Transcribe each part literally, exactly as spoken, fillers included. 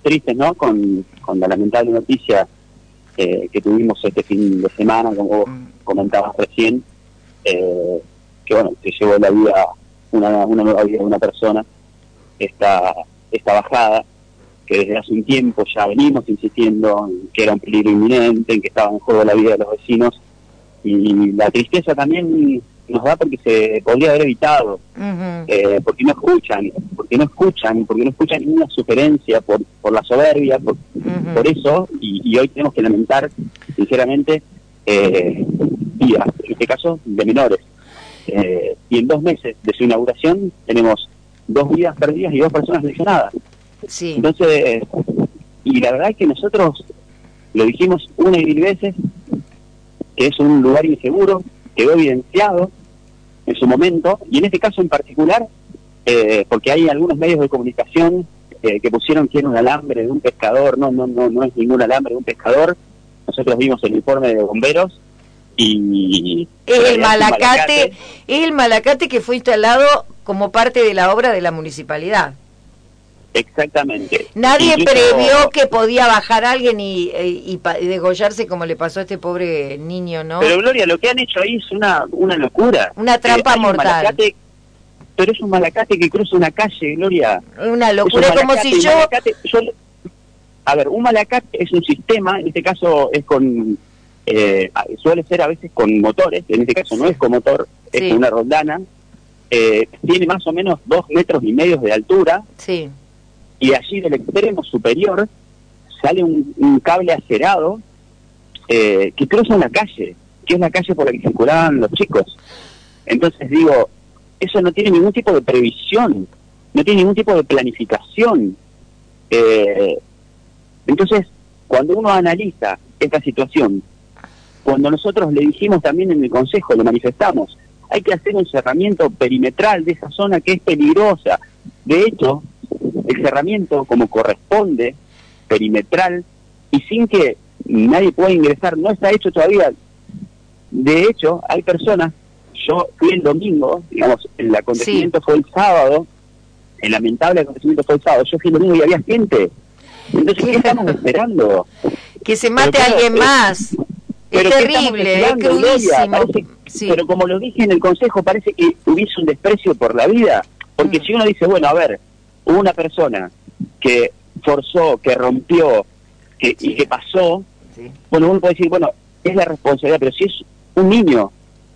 tristes, ¿no? Con, con la lamentable noticia eh, que tuvimos este fin de semana, como vos comentabas recién, eh, que bueno, se llevó la vida, una, una nueva vida de una persona, esta, esta bajada, que desde hace un tiempo ya venimos insistiendo en que era un peligro inminente, en que estaba en juego la vida de los vecinos, y la tristeza también nos da porque se podría haber evitado, uh-huh. eh, porque no escuchan, porque no escuchan, porque no escuchan ninguna sugerencia por, por la soberbia, por, uh-huh. por eso, y, y hoy tenemos que lamentar, sinceramente, eh, vidas, en este caso, de menores. Eh, y en dos meses de su inauguración tenemos dos vidas perdidas y dos personas lesionadas. Sí. Entonces, y la verdad es que nosotros lo dijimos una y mil veces, que es un lugar inseguro, quedó evidenciado en su momento, y en este caso en particular, eh, porque hay algunos medios de comunicación eh, que pusieron que era un alambre de un pescador. No, no, no, no es ningún alambre de un pescador. Nosotros vimos el informe de bomberos y... Es el malacate, malacate, es el malacate que fue instalado como parte de la obra de la municipalidad. Exactamente. Nadie Incluso... previó que podía bajar alguien y, y, y degollarse como le pasó a este pobre niño, ¿no? Pero Gloria, lo que han hecho ahí es una, una locura. Una trampa eh, mortal. Malacate, pero es un malacate que cruza una calle, Gloria. Una locura, es como si yo... Malacate, yo... A ver, un malacate es un sistema, en este caso es con... Eh, suele ser a veces con motores, en este caso no es con motor, es sí. con una rondana. Eh, tiene más o menos dos metros y medio de altura. Sí. Y allí del extremo superior sale un, un cable acerado eh, que cruza una calle, que es la calle por la que circulaban los chicos. Entonces digo, eso no tiene ningún tipo de previsión, no tiene ningún tipo de planificación. Eh, entonces, cuando uno analiza esta situación, cuando nosotros le dijimos también en el consejo, lo manifestamos, hay que hacer un cerramiento perimetral de esa zona que es peligrosa. De hecho, el cerramiento como corresponde, perimetral, y sin que nadie pueda ingresar, no está hecho todavía. De hecho, hay personas, yo fui el domingo, digamos, el acontecimiento sí. fue el sábado, el lamentable acontecimiento fue el sábado, yo fui el domingo y había gente. Entonces, ¿qué estamos esperando? Que se mate pero, a alguien pero, más. Pero es terrible, es crudísimo. Parece, sí. Pero como lo dije en el consejo, parece que hubiese un desprecio por la vida. Porque mm. si uno dice, bueno, a ver, hubo una persona que forzó, que rompió, que, sí. y que pasó, sí. bueno, uno puede decir, bueno, es la responsabilidad, pero si es un niño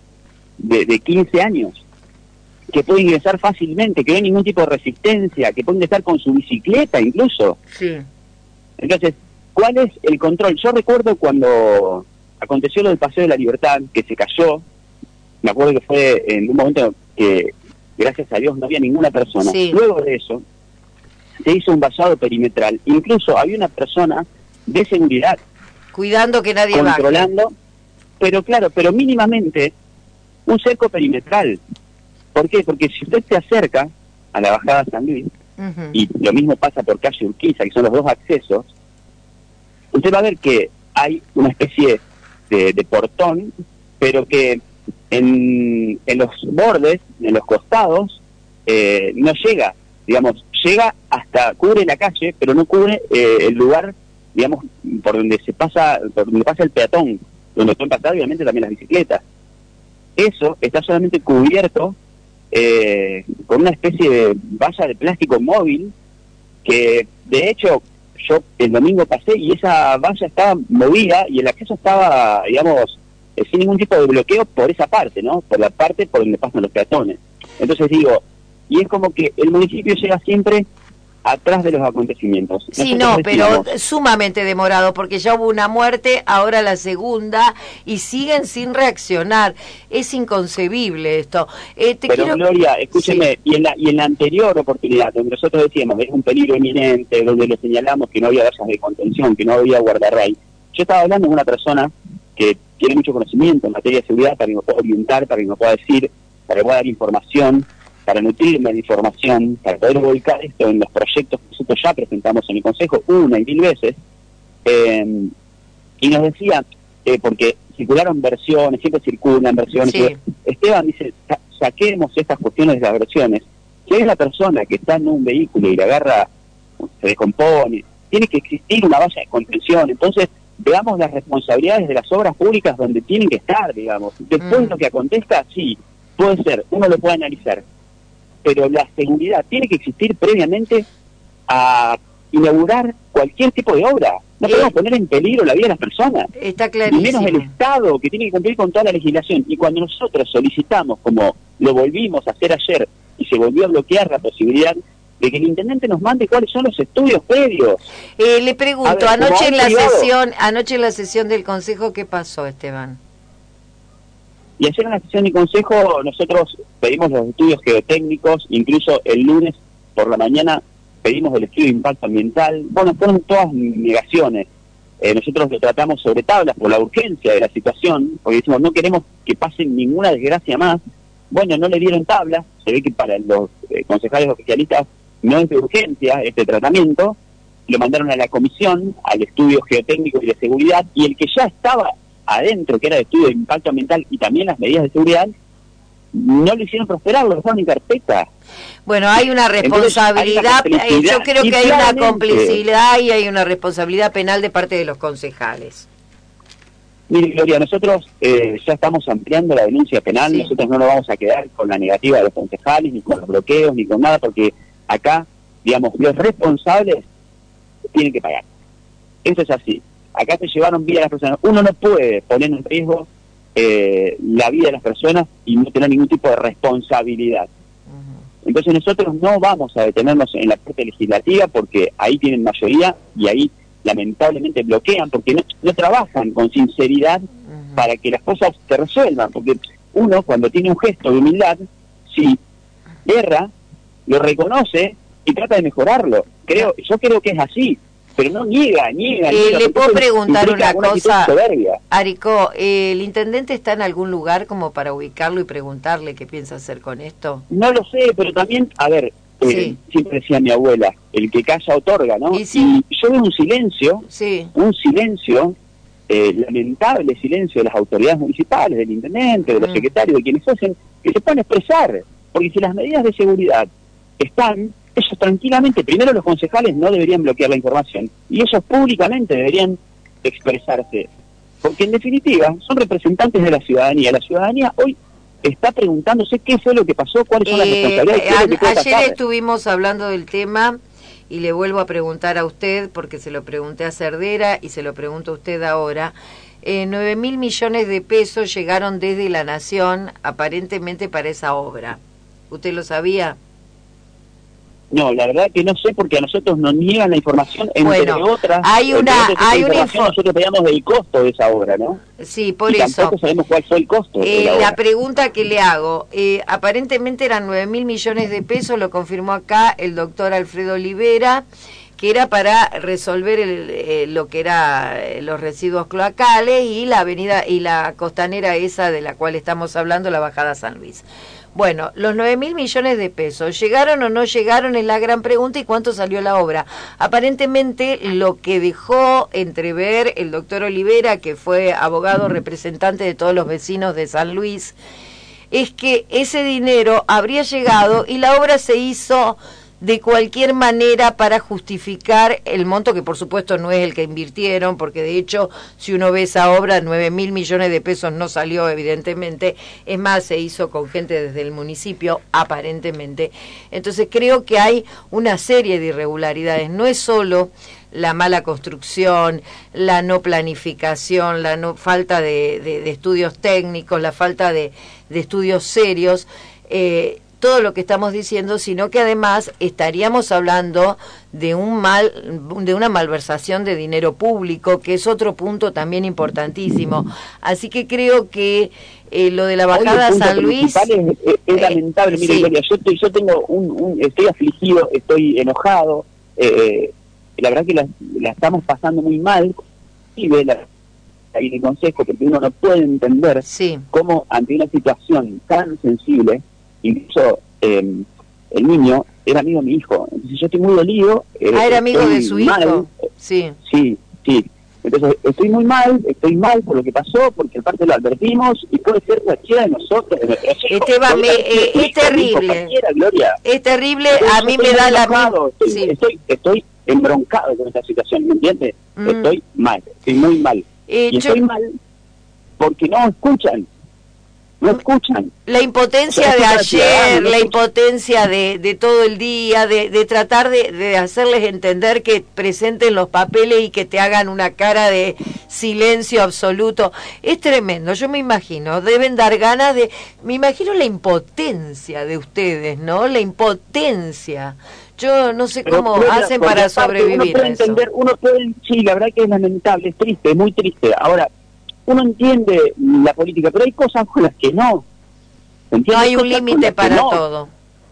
de, de quince años, que puede ingresar fácilmente, que no hay ningún tipo de resistencia, que puede ingresar con su bicicleta incluso. Sí. Entonces, ¿cuál es el control? Yo recuerdo cuando aconteció lo del Paseo de la Libertad, que se cayó, me acuerdo que fue en un momento que, gracias a Dios, no había ninguna persona. Sí. Luego de eso, se hizo un vallado perimetral. Incluso había una persona de seguridad. Cuidando que nadie baje. Controlando, pero claro, pero mínimamente, un cerco perimetral. ¿Por qué? Porque si usted se acerca a la bajada San Luis, uh-huh. y lo mismo pasa por calle Urquiza, que son los dos accesos, usted va a ver que hay una especie de, de portón, pero que en, en los bordes, en los costados, eh, no llega, digamos, llega hasta, cubre la calle, pero no cubre eh, el lugar, digamos, por donde se pasa, por donde pasa el peatón, donde pueden pasar obviamente también las bicicletas. Eso está solamente cubierto eh, con una especie de valla de plástico móvil, que de hecho yo el domingo pasé y esa valla estaba movida y el acceso estaba, digamos, eh, sin ningún tipo de bloqueo por esa parte, ¿no? Por la parte por donde pasan los peatones. Entonces digo, y es como que el municipio llega siempre atrás de los acontecimientos. Sí, Nosotros no, decíamos, pero sumamente demorado, porque ya hubo una muerte, ahora la segunda, y siguen sin reaccionar. Es inconcebible esto. Eh, te pero quiero... Gloria, escúcheme, sí. y, en la, y en la anterior oportunidad, donde nosotros decíamos, es un peligro inminente, donde le señalamos que no había vallas de contención, que no había guardarray, yo estaba hablando con una persona que tiene mucho conocimiento en materia de seguridad, para que nos pueda orientar, para que nos pueda decir, para que pueda dar información, para nutrirme de información, para poder volcar esto en los proyectos que nosotros ya presentamos en el Consejo una y mil veces, eh, y nos decía, eh, porque circularon versiones, siempre circulan versiones, sí. Esteban dice, sa saquemos estas cuestiones de las versiones, si es la persona que está en un vehículo y la agarra, se descompone, tiene que existir una valla de contención. Entonces, veamos las responsabilidades de las obras públicas donde tienen que estar, digamos. Después mm. lo que acontezca, sí, puede ser, uno lo puede analizar, pero la seguridad tiene que existir previamente a inaugurar cualquier tipo de obra. No podemos eh, poner en peligro la vida de las personas. Está clarísimo. Y menos el Estado, que tiene que cumplir con toda la legislación. Y cuando nosotros solicitamos, como lo volvimos a hacer ayer, y se volvió a bloquear la posibilidad de que el intendente nos mande cuáles son los estudios previos. Eh, le pregunto, ver, anoche en la privado, sesión, anoche en la sesión del Consejo, ¿qué pasó, Esteban? Y ayer en la sesión del Consejo nosotros pedimos los estudios geotécnicos, incluso el lunes por la mañana pedimos el estudio de impacto ambiental. Bueno, fueron todas negaciones. Eh, nosotros lo tratamos sobre tablas por la urgencia de la situación, porque decimos no queremos que pase ninguna desgracia más. Bueno, no le dieron tablas, se ve que para los eh, concejales oficialistas no es de urgencia este tratamiento, lo mandaron a la comisión, al estudio geotécnico y de seguridad, y el que ya estaba adentro, que era el estudio de impacto ambiental y también las medidas de seguridad, no lo hicieron prosperar, lo dejaron en carpeta. Bueno, hay una responsabilidad, Entonces, hay una yo creo que hay una complicidad y hay una responsabilidad penal de parte de los concejales. Mire, Gloria, nosotros eh, ya estamos ampliando la denuncia penal, sí. Nosotros no nos vamos a quedar con la negativa de los concejales, ni con los bloqueos, ni con nada, porque acá, digamos, los responsables tienen que pagar. Eso es así. Acá se llevaron vida a las personas. Uno no puede poner en riesgo eh, la vida de las personas y no tener ningún tipo de responsabilidad. Uh-huh. Entonces nosotros no vamos a detenernos en la parte legislativa porque ahí tienen mayoría y ahí lamentablemente bloquean porque no, no trabajan con sinceridad uh-huh. para que las cosas se resuelvan, porque uno cuando tiene un gesto de humildad, si erra, lo reconoce y trata de mejorarlo. Creo, yo creo que es así, pero no niega, niega. Eh, niega le puedo preguntar una cosa, soberbia. Arico, eh, ¿el intendente está en algún lugar como para ubicarlo y preguntarle qué piensa hacer con esto? No lo sé, pero también, a ver, Eh, sí. siempre decía mi abuela, el que calla otorga, ¿no? Y, sí. y yo veo un silencio, sí. un silencio, eh, lamentable silencio de las autoridades municipales, del intendente, de los mm. secretarios, de quienes hacen, que se puedan expresar, porque si las medidas de seguridad están, ellos tranquilamente, primero los concejales no deberían bloquear la información, y ellos públicamente deberían expresarse, porque en definitiva son representantes de la ciudadanía, la ciudadanía hoy está preguntándose qué fue lo que pasó, cuáles son las eh, responsabilidades. A, lo que puede ayer pasar. Estuvimos hablando del tema y le vuelvo a preguntar a usted, porque se lo pregunté a Cerdera y se lo pregunto a usted ahora. Eh, nueve mil millones de pesos llegaron desde la Nación aparentemente para esa obra. ¿Usted lo sabía? No, la verdad que no sé, porque a nosotros nos niegan la información, entre bueno, otras. Hay una, hay una información, nosotros pedíamos del costo de esa obra, ¿no? Sí, por y eso. Tampoco sabemos cuál fue el costo. Eh, de la, la obra. pregunta que le hago, eh, aparentemente eran nueve mil millones de pesos, lo confirmó acá el doctor Alfredo Olivera, que era para resolver el, eh, lo que era eh, los residuos cloacales y la avenida y la costanera esa de la cual estamos hablando, la bajada San Luis. Bueno, los nueve mil millones de pesos, ¿llegaron o no llegaron? Es la gran pregunta. ¿Y cuánto salió la obra? Aparentemente lo que dejó entrever el doctor Olivera, que fue abogado representante de todos los vecinos de San Luis, es que ese dinero habría llegado y la obra se hizo de cualquier manera para justificar el monto, que por supuesto no es el que invirtieron, porque de hecho, si uno ve esa obra, nueve mil millones de pesos no salió, evidentemente. Es más, se hizo con gente desde el municipio, aparentemente. Entonces creo que hay una serie de irregularidades. No es solo la mala construcción, la no planificación, la no falta de, de, de estudios técnicos, la falta de, de estudios serios, eh, todo lo que estamos diciendo, sino que además estaríamos hablando de un mal, de una malversación de dinero público, que es otro punto también importantísimo. Así que creo que eh, lo de la bajada Hoy el San Luis es, es, es lamentable. Mire, sí. Gloria, yo estoy, yo tengo un, un, estoy afligido, estoy enojado. Eh, la verdad que la, la estamos pasando muy mal. Y ve la ahí en el consejo, porque uno no puede entender sí. cómo ante una situación tan sensible. Incluso eh, el niño era amigo de mi hijo, entonces yo estoy muy dolido. Eh, ah, era amigo de su mal. hijo. Sí. Sí, sí. Entonces estoy muy mal, estoy mal por lo que pasó, porque el parte lo advertimos y puede ser cualquiera de nosotros, de nuestros hijos. Esteban, me, eh, es terrible. Gloria. Es terrible, a mí me da la misma. Estoy, sí. estoy, estoy embroncado con esta situación, ¿me entiendes? Mm. Estoy mal, estoy muy mal. Eh, y estoy yo... mal porque no escuchan. No escuchan. La impotencia o sea, de ayer, no la impotencia de, de todo el día, de, de tratar de, de hacerles entender que presenten los papeles y que te hagan una cara de silencio absoluto. Es tremendo, yo me imagino, deben dar ganas de... Me imagino la impotencia de ustedes, ¿no? La impotencia. Yo no sé cómo Pero, hacen para sobrevivir uno puede a eso. Entender, uno puede, sí, la verdad que es lamentable, es triste, es muy triste. Ahora, uno entiende la política, pero hay cosas con las que no. No hay un límite para no. todo.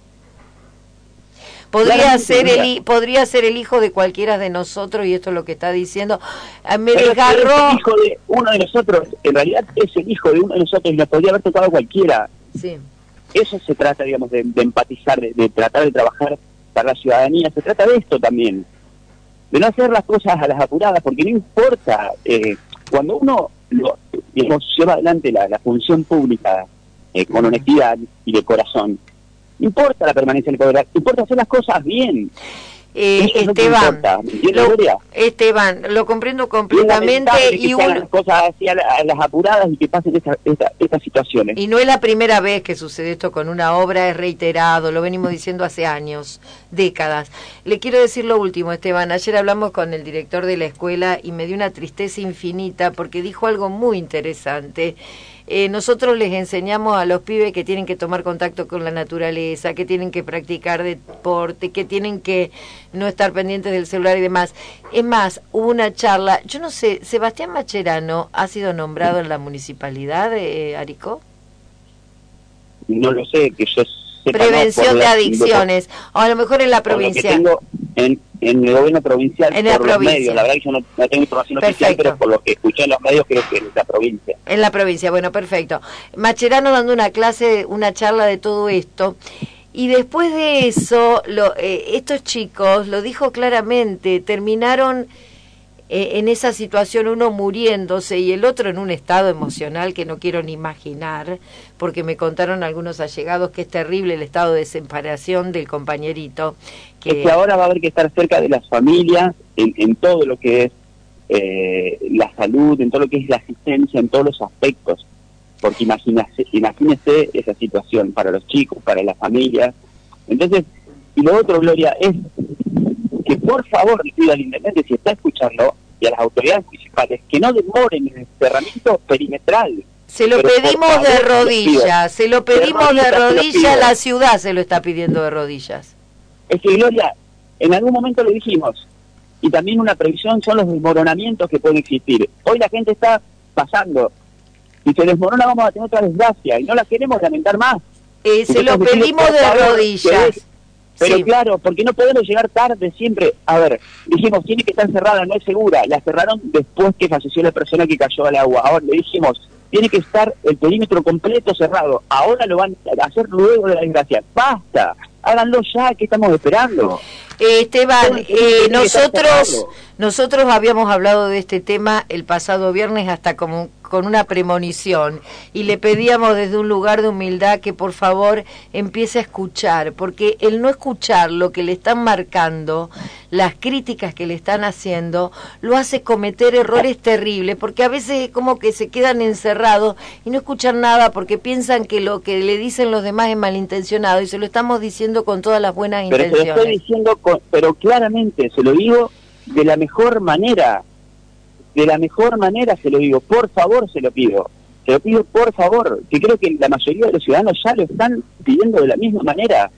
Podría ser el podría ser el hijo de cualquiera de nosotros, y esto es lo que está diciendo. Me pero desgarró. Es el hijo de uno de nosotros, en realidad es el hijo de uno de nosotros y nos podría haber tocado cualquiera. Sí. Eso se trata, digamos, de, de empatizar, de, de tratar de trabajar para la ciudadanía. Se trata de esto también, de no hacer las cosas a las apuradas, porque no importa, eh, cuando uno lo, digamos, lleva adelante la, la función pública eh, con honestidad y de corazón, importa la permanencia en el poder, importa hacer las cosas bien. Eh, Esteban, lo, Esteban, lo comprendo completamente y, y uno cosas así a, la, a las apuradas y que pasen estas esta, esta situaciones. Y no es la primera vez que sucede esto con una obra, es reiterado, lo venimos diciendo hace años, décadas. Le quiero decir lo último, Esteban, ayer hablamos con el director de la escuela y me dio una tristeza infinita porque dijo algo muy interesante. Eh, nosotros les enseñamos a los pibes que tienen que tomar contacto con la naturaleza, que tienen que practicar deporte, que tienen que no estar pendientes del celular y demás. Es más, hubo una charla, yo no sé, ¿Sebastián Mascherano ha sido nombrado en la municipalidad de Arico? No lo sé, que yo sepa. Prevención no, de la, adicciones, de, o a lo mejor en la provincia. Tengo en, en el gobierno provincial, en por la los provincia. medios, la verdad que yo no, no tengo información Perfecto. oficial, pero por lo que escuché en los medios creo que en la provincia. En la provincia, bueno, perfecto. Mascherano dando una clase, una charla de todo esto, y después de eso, lo, eh, estos chicos, lo dijo claramente, terminaron eh, en esa situación, uno muriéndose y el otro en un estado emocional que no quiero ni imaginar, porque me contaron algunos allegados que es terrible el estado de separación del compañerito. Que... Es que ahora va a haber que estar cerca de las familias en, en todo lo que es eh, la salud, en todo lo que es la asistencia, en todos los aspectos. Porque imagínese, imagínese esa situación para los chicos, para las familias. Entonces, y lo otro, Gloria, es que por favor le pido al intendente, si está escuchando, y a las autoridades municipales, que no demoren el cerramiento perimetral. Se lo Pero pedimos de rodillas, se lo pedimos de rodillas, la ciudad se lo está pidiendo de rodillas. Es que, Gloria, en algún momento lo dijimos, y también una previsión son los desmoronamientos que pueden existir. Hoy la gente está pasando, si se desmorona vamos a tener otra desgracia, y no la queremos lamentar más. Eh, se lo pedimos de rodillas. Pero sí. Claro, porque no podemos llegar tarde siempre. A ver, dijimos, tiene que estar cerrada, no es segura. La cerraron después que falleció la persona que cayó al agua. Ahora le dijimos, tiene que estar el perímetro completo cerrado. Ahora lo van a hacer luego de la desgracia. ¡Basta! Háganlo ya, ¿qué estamos esperando? Eh, Esteban, eh, nosotros nosotros habíamos hablado de este tema el pasado viernes hasta como con una premonición y le pedíamos desde un lugar de humildad que por favor empiece a escuchar, porque el no escuchar lo que le están marcando, las críticas que le están haciendo, lo hace cometer errores terribles, porque a veces es como que se quedan encerrados y no escuchan nada porque piensan que lo que le dicen los demás es malintencionado y se lo estamos diciendo con todas las buenas pero intenciones. Se lo estoy diciendo con, pero claramente se lo digo de la mejor manera. De la mejor manera se lo digo, por favor se lo pido, se lo pido por favor, que creo que la mayoría de los ciudadanos ya lo están pidiendo de la misma manera.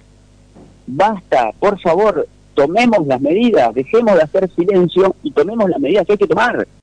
Basta, por favor, tomemos las medidas, dejemos de hacer silencio y tomemos las medidas que hay que tomar.